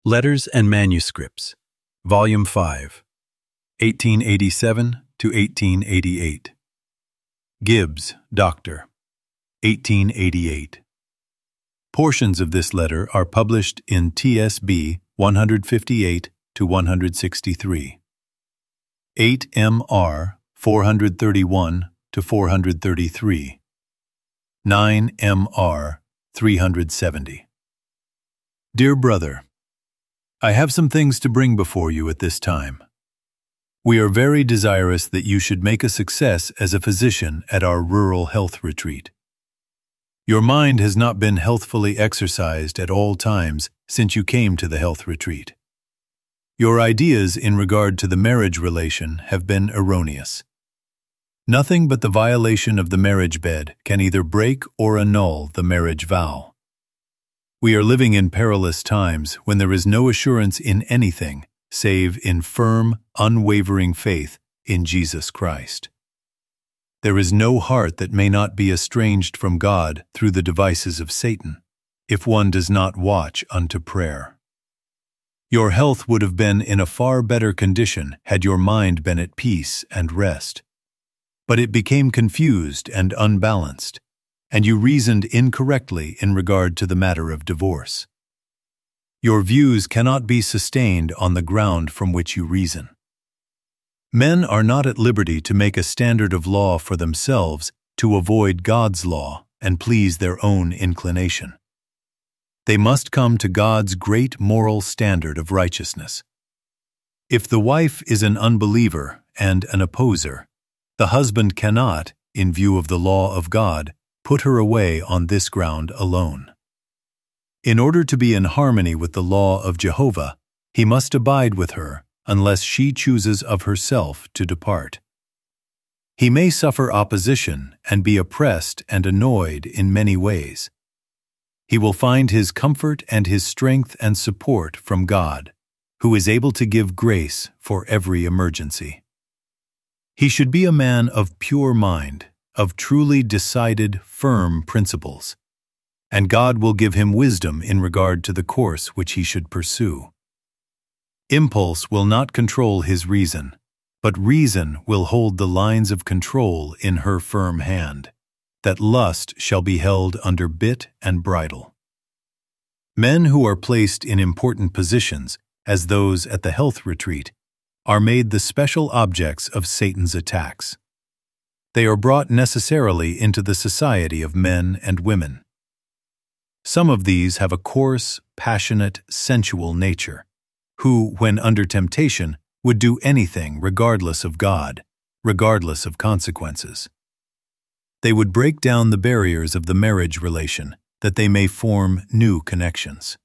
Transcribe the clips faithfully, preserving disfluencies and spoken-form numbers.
Letters and Manuscripts, Volume five, eighteen eighty-seven to eighteen eighty-eight. Gibbs, Doctor, eighteen eighty-eight. Portions of this letter are published in T S B one fifty-eight to one sixty-three. eight M R four thirty-one to four thirty-three. nine M R three seventy. Dear Brother, I have some things to bring before you at this time. We are very desirous that you should make a success as a physician at our rural health retreat. Your mind has not been healthfully exercised at all times since you came to the health retreat. Your ideas in regard to the marriage relation have been erroneous. Nothing but the violation of the marriage bed can either break or annul the marriage vow. We are living in perilous times when there is no assurance in anything save in firm, unwavering faith in Jesus Christ. There is no heart that may not be estranged from God through the devices of Satan, if one does not watch unto prayer. Your health would have been in a far better condition had your mind been at peace and rest. But it became confused and unbalanced, and you reasoned incorrectly in regard to the matter of divorce. Your views cannot be sustained on the ground from which you reason. Men are not at liberty to make a standard of law for themselves to avoid God's law and please their own inclination. They must come to God's great moral standard of righteousness. If the wife is an unbeliever and an opposer, the husband cannot, in view of the law of God, put her away on this ground alone. In order to be in harmony with the law of Jehovah, he must abide with her unless she chooses of herself to depart. He may suffer opposition and be oppressed and annoyed in many ways. He will find his comfort and his strength and support from God, who is able to give grace for every emergency. He should be a man of pure mind, of truly decided, firm principles, and God will give him wisdom in regard to the course which he should pursue. Impulse will not control his reason, but reason will hold the lines of control in her firm hand, that lust shall be held under bit and bridle. Men who are placed in important positions, as those at the health retreat, are made the special objects of Satan's attacks. They are brought necessarily into the society of men and women. Some of these have a coarse, passionate, sensual nature, who, when under temptation, would do anything regardless of God, regardless of consequences. They would break down the barriers of the marriage relation, that they may form new connections.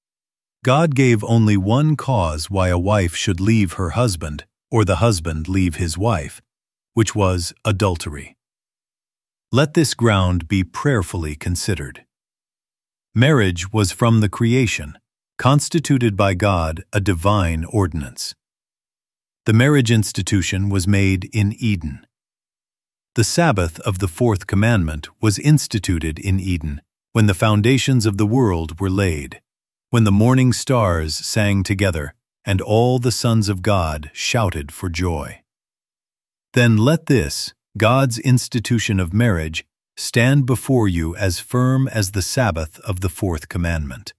God gave only one cause why a wife should leave her husband, or the husband leave his wife, which was adultery. Let this ground be prayerfully considered. Marriage was from the creation, constituted by God a divine ordinance. The marriage institution was made in Eden. The Sabbath of the fourth commandment was instituted in Eden when the foundations of the world were laid, when the morning stars sang together and all the sons of God shouted for joy. Then let this, God's institution of marriage, stand before you as firm as the Sabbath of the fourth commandment.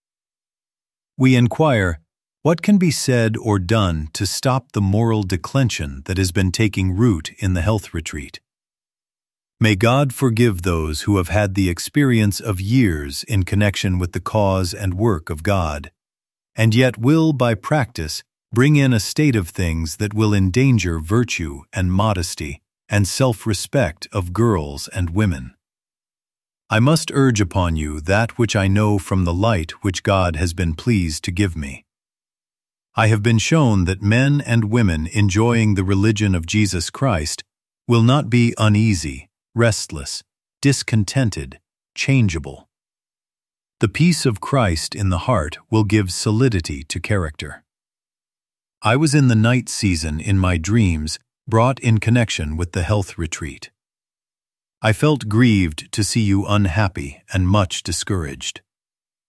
We inquire, what can be said or done to stop the moral declension that has been taking root in the health retreat? May God forgive those who have had the experience of years in connection with the cause and work of God, and yet will, by practice, bring in a state of things that will endanger virtue and modesty and self-respect of girls and women. I must urge upon you that which I know from the light which God has been pleased to give me. I have been shown that men and women enjoying the religion of Jesus Christ will not be uneasy, restless, discontented, changeable. The peace of Christ in the heart will give solidity to character. I was in the night season in my dreams brought in connection with the health retreat. I felt grieved to see you unhappy and much discouraged.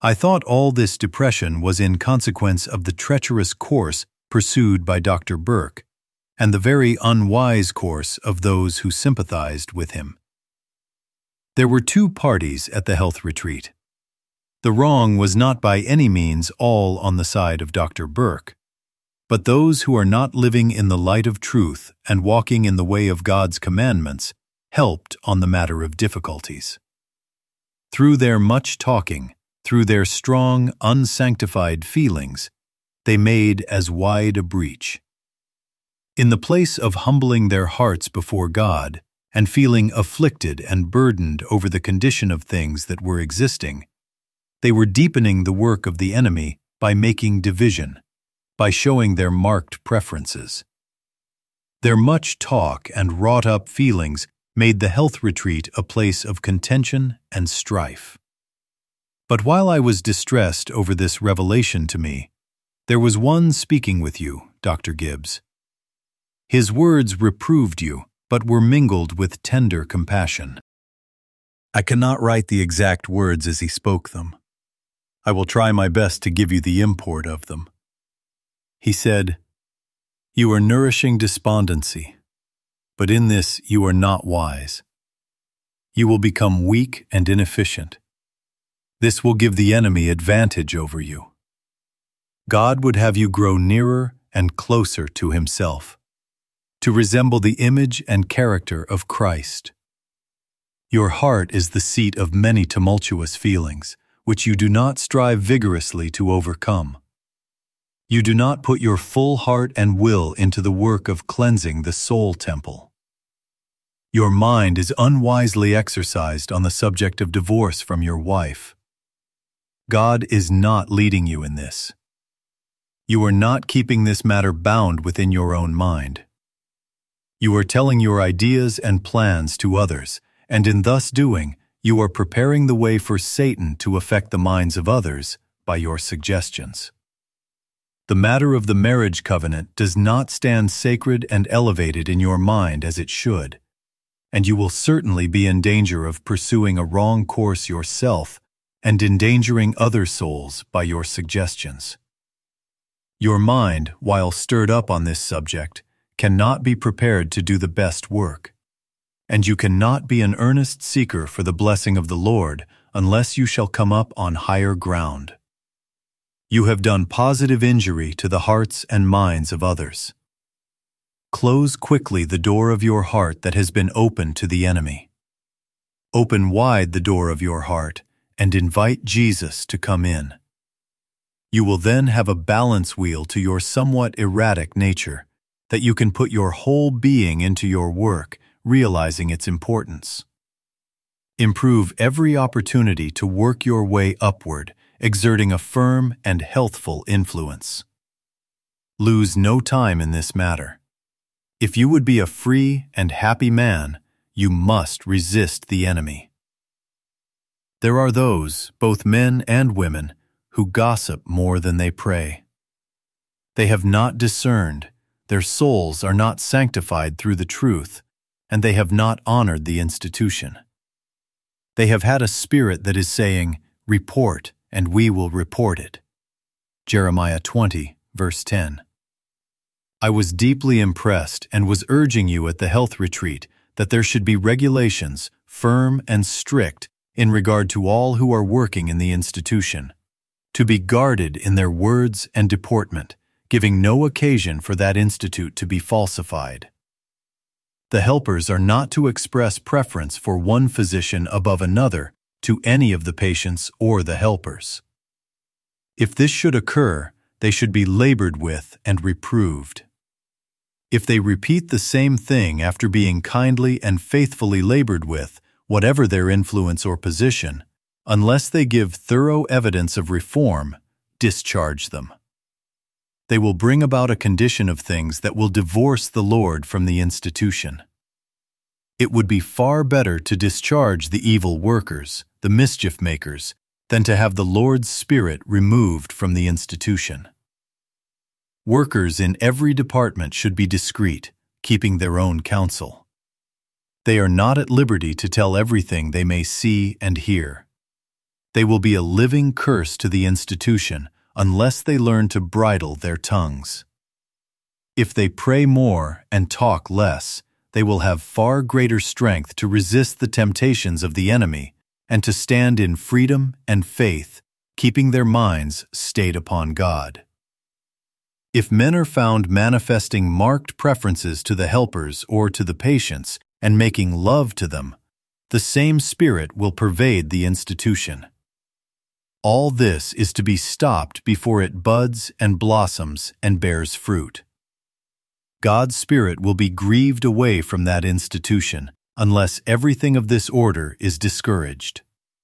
I thought all this depression was in consequence of the treacherous course pursued by Doctor Burke, and the very unwise course of those who sympathized with him. There were two parties at the health retreat. The wrong was not by any means all on the side of Doctor Burke, but those who are not living in the light of truth and walking in the way of God's commandments helped on the matter of difficulties. Through their much talking, through their strong, unsanctified feelings, they made as wide a breach. In the place of humbling their hearts before God and feeling afflicted and burdened over the condition of things that were existing, they were deepening the work of the enemy by making division, by showing their marked preferences. Their much talk and wrought-up feelings made the health retreat a place of contention and strife. But while I was distressed over this revelation to me, there was one speaking with you, Doctor Gibbs. His words reproved you, but were mingled with tender compassion. I cannot write the exact words as he spoke them. I will try my best to give you the import of them. He said, "You are nourishing despondency, but in this you are not wise. You will become weak and inefficient. This will give the enemy advantage over you. God would have you grow nearer and closer to himself, to resemble the image and character of Christ. Your heart is the seat of many tumultuous feelings, which you do not strive vigorously to overcome. You do not put your full heart and will into the work of cleansing the soul temple. Your mind is unwisely exercised on the subject of divorce from your wife. God is not leading you in this. You are not keeping this matter bound within your own mind. You are telling your ideas and plans to others, and in thus doing, you are preparing the way for Satan to affect the minds of others by your suggestions. The matter of the marriage covenant does not stand sacred and elevated in your mind as it should, and you will certainly be in danger of pursuing a wrong course yourself and endangering other souls by your suggestions. Your mind, while stirred up on this subject, cannot be prepared to do the best work, and you cannot be an earnest seeker for the blessing of the Lord unless you shall come up on higher ground. You have done positive injury to the hearts and minds of others. Close quickly the door of your heart that has been opened to the enemy. Open wide the door of your heart and invite Jesus to come in. You will then have a balance wheel to your somewhat erratic nature, that you can put your whole being into your work, realizing its importance. Improve every opportunity to work your way upward, exerting a firm and healthful influence. Lose no time in this matter. If you would be a free and happy man, you must resist the enemy. There are those, both men and women, who gossip more than they pray. They have not discerned, their souls are not sanctified through the truth, and they have not honored the institution. They have had a spirit that is saying, "Report, and we will report it." Jeremiah twenty, verse ten. I was deeply impressed and was urging you at the health retreat that there should be regulations, firm and strict, in regard to all who are working in the institution, to be guarded in their words and deportment, giving no occasion for that institute to be falsified. The helpers are not to express preference for one physician above another to any of the patients or the helpers. If this should occur, they should be labored with and reproved. If they repeat the same thing after being kindly and faithfully labored with, whatever their influence or position, unless they give thorough evidence of reform, discharge them. They will bring about a condition of things that will divorce the Lord from the institution. It would be far better to discharge the evil workers, the mischief makers, than to have the Lord's Spirit removed from the institution. Workers in every department should be discreet, keeping their own counsel. They are not at liberty to tell everything they may see and hear. They will be a living curse to the institution unless they learn to bridle their tongues. If they pray more and talk less, they will have far greater strength to resist the temptations of the enemy and to stand in freedom and faith, keeping their minds stayed upon God. If men are found manifesting marked preferences to the helpers or to the patients and making love to them, the same spirit will pervade the institution. All this is to be stopped before it buds and blossoms and bears fruit. God's Spirit will be grieved away from that institution unless everything of this order is discouraged.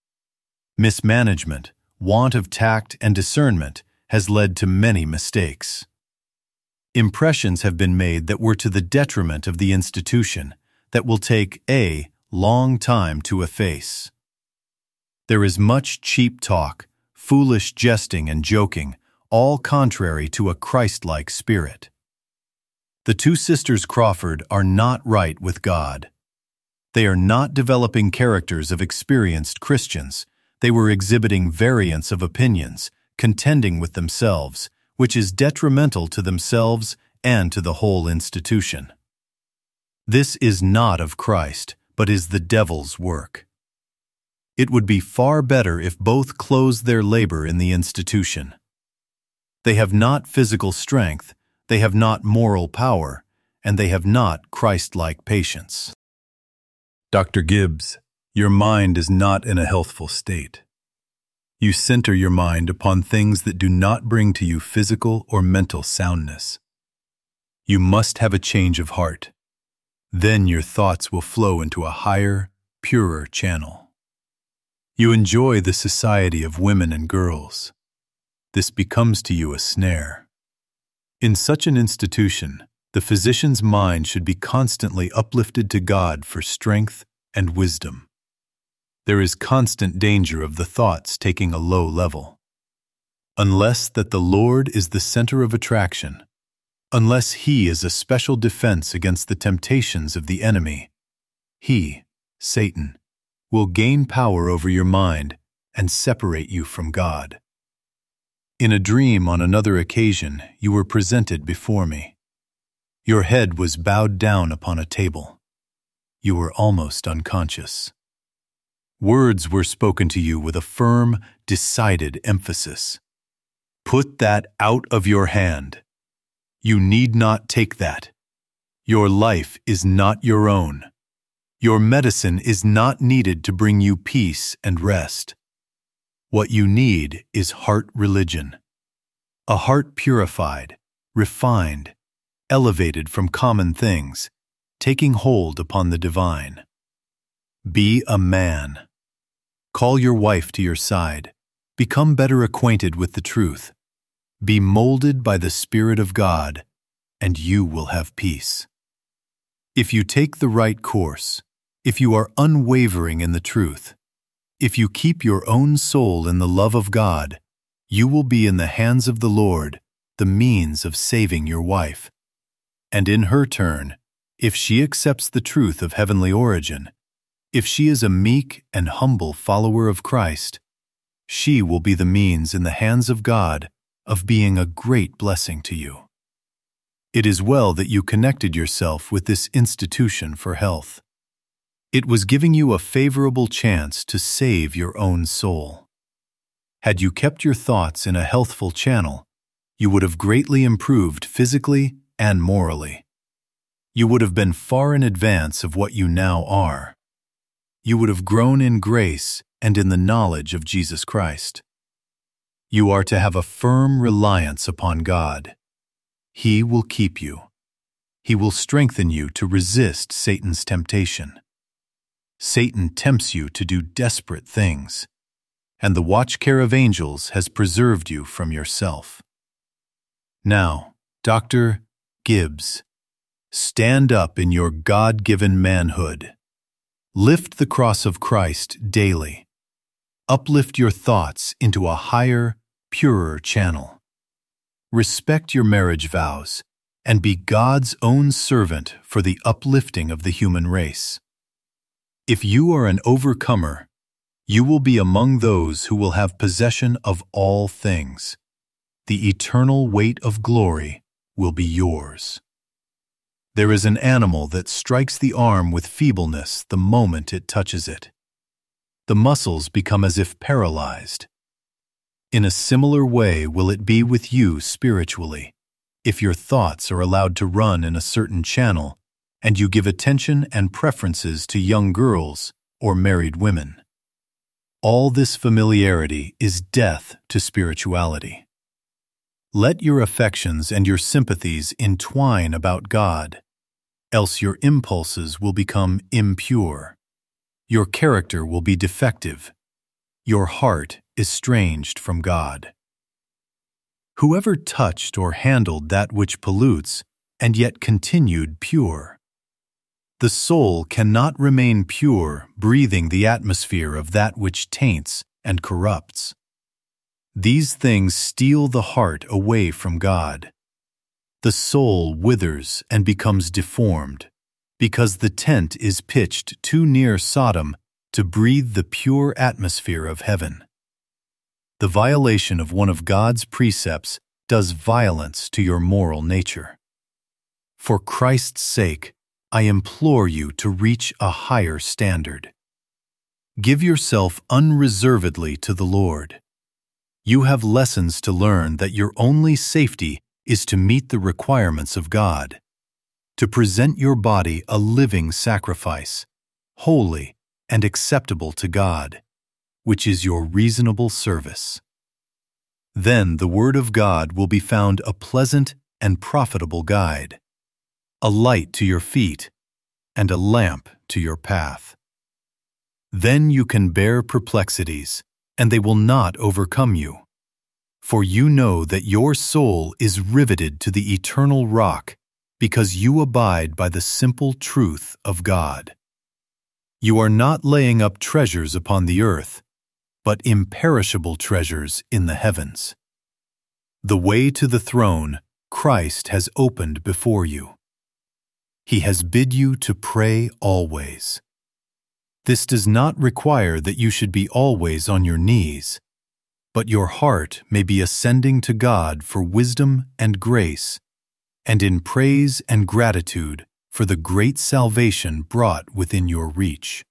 Mismanagement, want of tact and discernment has led to many mistakes. Impressions have been made that were to the detriment of the institution, that will take a long time to efface. There is much cheap talk, foolish jesting and joking, all contrary to a Christ-like spirit. The two sisters Crawford are not right with God. They are not developing characters of experienced Christians. They were exhibiting variance of opinions, contending with themselves, which is detrimental to themselves and to the whole institution. This is not of Christ, but is the devil's work. It would be far better if both closed their labor in the institution. They have not physical strength, they have not moral power, and they have not Christ-like patience. Doctor Gibbs, your mind is not in a healthful state. You center your mind upon things that do not bring to you physical or mental soundness. You must have a change of heart. Then your thoughts will flow into a higher, purer channel. You enjoy the society of women and girls. This becomes to you a snare. In such an institution, the physician's mind should be constantly uplifted to God for strength and wisdom. There is constant danger of the thoughts taking a low level. Unless that the Lord is the center of attraction, unless He is a special defense against the temptations of the enemy, he, Satan, will gain power over your mind and separate you from God. In a dream on another occasion, you were presented before me. Your head was bowed down upon a table. You were almost unconscious. Words were spoken to you with a firm, decided emphasis. Put that out of your hand. You need not take that. Your life is not your own. Your medicine is not needed to bring you peace and rest. What you need is heart religion. A heart purified, refined, elevated from common things, taking hold upon the divine. Be a man. Call your wife to your side. Become better acquainted with the truth. Be molded by the Spirit of God, and you will have peace. If you take the right course, if you are unwavering in the truth, if you keep your own soul in the love of God, you will be in the hands of the Lord, the means of saving your wife. And in her turn, if she accepts the truth of heavenly origin, if she is a meek and humble follower of Christ, she will be the means in the hands of God of being a great blessing to you. It is well that you connected yourself with this institution for health. It was giving you a favorable chance to save your own soul. Had you kept your thoughts in a healthful channel, you would have greatly improved physically and morally. You would have been far in advance of what you now are. You would have grown in grace and in the knowledge of Jesus Christ. You are to have a firm reliance upon God. He will keep you. He will strengthen you to resist Satan's temptation. Satan tempts you to do desperate things, and the watch care of angels has preserved you from yourself. Now, Doctor Gibbs, stand up in your God-given manhood. Lift the cross of Christ daily. Uplift your thoughts into a higher, purer channel. Respect your marriage vows and be God's own servant for the uplifting of the human race. If you are an overcomer, You will be among those who will have possession of all things. The eternal weight of glory will be yours. There is an animal that strikes the arm with feebleness the moment it touches it. The muscles become as if paralyzed. In a similar way will it be with you spiritually, if your thoughts are allowed to run in a certain channel and you give attention and preferences to young girls or married women. All this familiarity is death to spirituality. Let your affections and your sympathies entwine about God, else your impulses will become impure. Your character will be defective. Your heart estranged from God. Whoever touched or handled that which pollutes and yet continued pure? The soul cannot remain pure, breathing the atmosphere of that which taints and corrupts. These things steal the heart away from God. The soul withers and becomes deformed, because the tent is pitched too near Sodom to breathe the pure atmosphere of heaven. The violation of one of God's precepts does violence to your moral nature. For Christ's sake, I implore you to reach a higher standard. Give yourself unreservedly to the Lord. You have lessons to learn that your only safety is to meet the requirements of God, to present your body a living sacrifice, holy and acceptable to God, which is your reasonable service. Then the Word of God will be found a pleasant and profitable guide, a light to your feet, and a lamp to your path. Then you can bear perplexities, and they will not overcome you. For you know that your soul is riveted to the eternal rock, because you abide by the simple truth of God. You are not laying up treasures upon the earth, but imperishable treasures in the heavens. The way to the throne Christ has opened before you. He has bid you to pray always. This does not require that you should be always on your knees, but your heart may be ascending to God for wisdom and grace, and in praise and gratitude for the great salvation brought within your reach.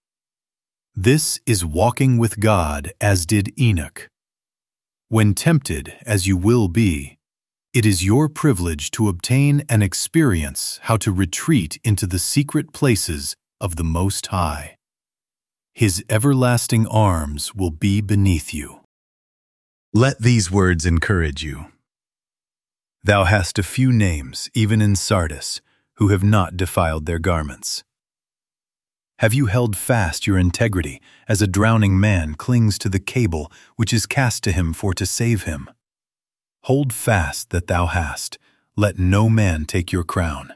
This is walking with God as did Enoch. When tempted, as you will be, it is your privilege to obtain and experience how to retreat into the secret places of the Most High. His everlasting arms will be beneath you. Let these words encourage you. Thou hast a few names, even in Sardis, who have not defiled their garments. Have you held fast your integrity as a drowning man clings to the cable which is cast to him for to save him? Hold fast that thou hast. Let no man take your crown.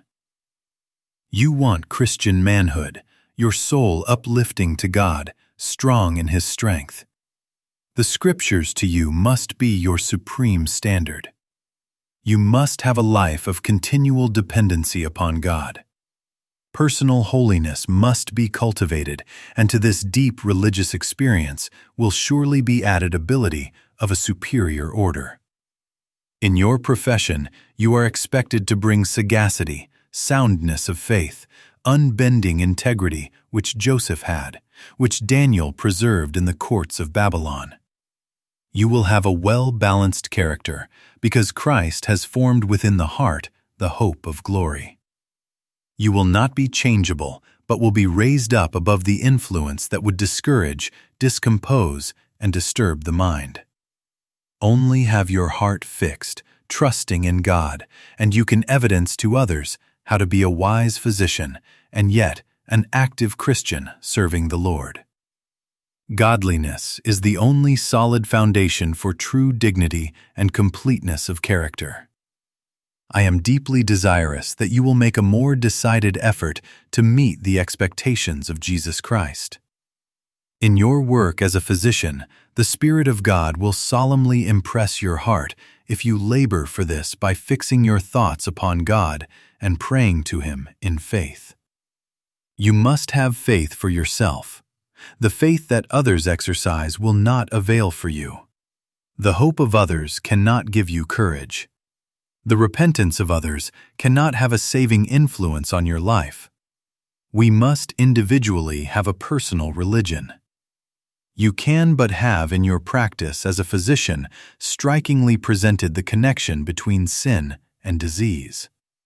You want Christian manhood, your soul uplifting to God, strong in His strength. The Scriptures to you must be your supreme standard. You must have a life of continual dependency upon God. Personal holiness must be cultivated, and to this deep religious experience will surely be added ability of a superior order. In your profession, you are expected to bring sagacity, soundness of faith, unbending integrity which Joseph had, which Daniel preserved in the courts of Babylon. You will have a well-balanced character, because Christ has formed within the heart the hope of glory. You will not be changeable, but will be raised up above the influence that would discourage, discompose, and disturb the mind. Only have your heart fixed, trusting in God, and you can evidence to others how to be a wise physician and yet an active Christian serving the Lord. Godliness is the only solid foundation for true dignity and completeness of character. I am deeply desirous that you will make a more decided effort to meet the expectations of Jesus Christ. In your work as a physician, the Spirit of God will solemnly impress your heart if you labor for this by fixing your thoughts upon God and praying to Him in faith. You must have faith for yourself. The faith that others exercise will not avail for you. The hope of others cannot give you courage. The repentance of others cannot have a saving influence on your life. We must individually have a personal religion. You can but have in your practice as a physician strikingly presented the connection between sin and disease.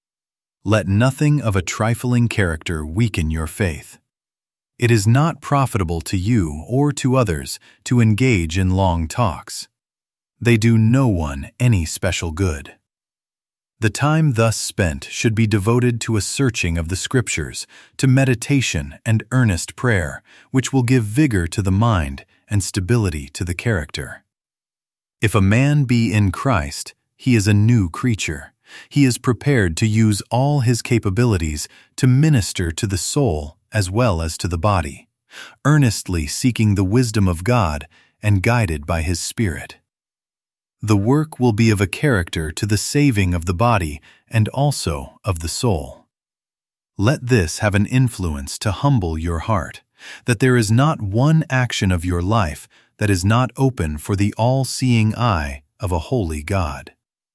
Let nothing of a trifling character weaken your faith. It is not profitable to you or to others to engage in long talks. They do no one any special good. The time thus spent should be devoted to a searching of the Scriptures, to meditation and earnest prayer, which will give vigor to the mind and stability to the character. If a man be in Christ, he is a new creature. He is prepared to use all his capabilities to minister to the soul as well as to the body, earnestly seeking the wisdom of God and guided by His Spirit. The work will be of a character to the saving of the body and also of the soul. Let this have an influence to humble your heart, that there is not one action of your life that is not open for the all-seeing eye of a holy God.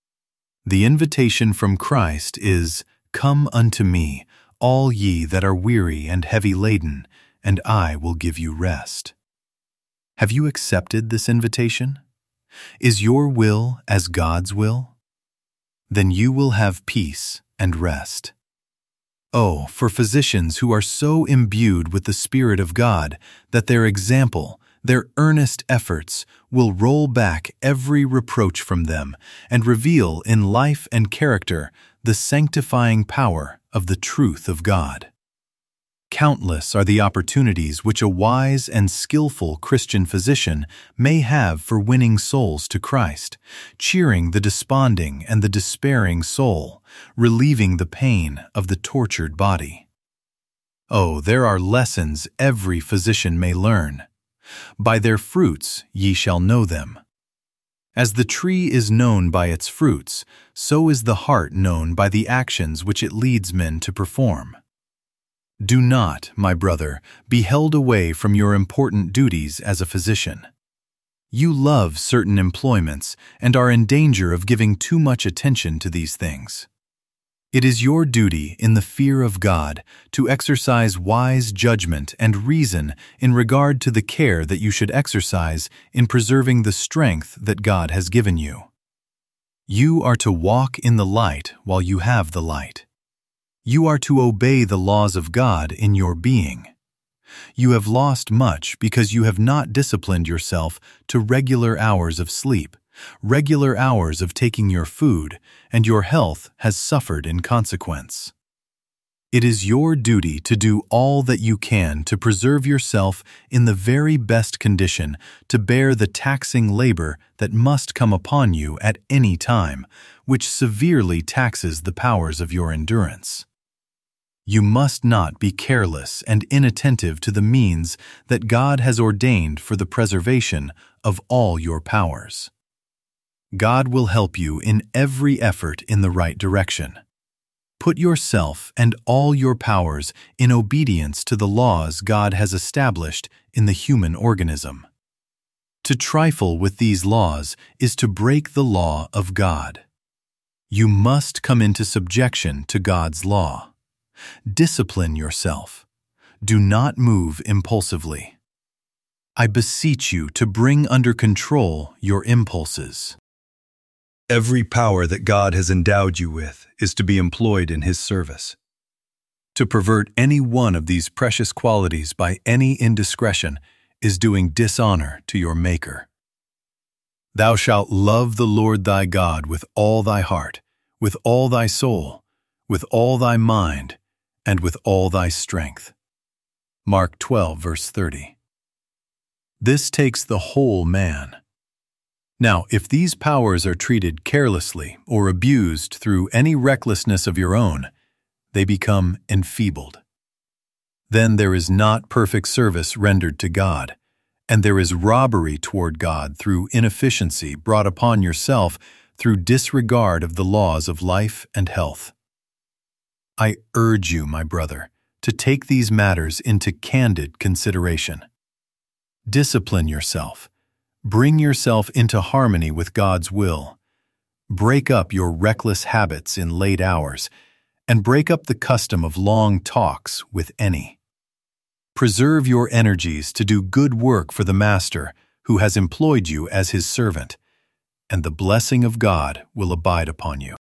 The invitation from Christ is, "Come unto me, all ye that are weary and heavy laden, and I will give you rest." Have you accepted this invitation? Is your will as God's will? Then you will have peace and rest. Oh, for physicians who are so imbued with the Spirit of God that their example, their earnest efforts, will roll back every reproach from them and reveal in life and character the sanctifying power of the truth of God. Countless are the opportunities which a wise and skillful Christian physician may have for winning souls to Christ, cheering the desponding and the despairing soul, relieving the pain of the tortured body. Oh, there are lessons every physician may learn. By their fruits ye shall know them. As the tree is known by its fruits, so is the heart known by the actions which it leads men to perform. Do not, my brother, be held away from your important duties as a physician. You love certain employments and are in danger of giving too much attention to these things. It is your duty in the fear of God to exercise wise judgment and reason in regard to the care that you should exercise in preserving the strength that God has given you. You are to walk in the light while you have the light. You are to obey the laws of God in your being. You have lost much because you have not disciplined yourself to regular hours of sleep, regular hours of taking your food, and your health has suffered in consequence. It is your duty to do all that you can to preserve yourself in the very best condition to bear the taxing labor that must come upon you at any time, which severely taxes the powers of your endurance. You must not be careless and inattentive to the means that God has ordained for the preservation of all your powers. God will help you in every effort in the right direction. Put yourself and all your powers in obedience to the laws God has established in the human organism. To trifle with these laws is to break the law of God. You must come into subjection to God's law. Discipline yourself. Do not move impulsively. I beseech you to bring under control your impulses. Every power that God has endowed you with is to be employed in His service. To pervert any one of these precious qualities by any indiscretion is doing dishonor to your Maker. Thou shalt love the Lord thy God with all thy heart, with all thy soul, with all thy mind, and with all thy strength. Mark twelve, verse thirty. This takes the whole man. Now, if these powers are treated carelessly or abused through any recklessness of your own, they become enfeebled. Then there is not perfect service rendered to God, and there is robbery toward God through inefficiency brought upon yourself through disregard of the laws of life and health. I urge you, my brother, to take these matters into candid consideration. Discipline yourself. Bring yourself into harmony with God's will. Break up your reckless habits in late hours, and break up the custom of long talks with any. Preserve your energies to do good work for the Master who has employed you as his servant, and the blessing of God will abide upon you.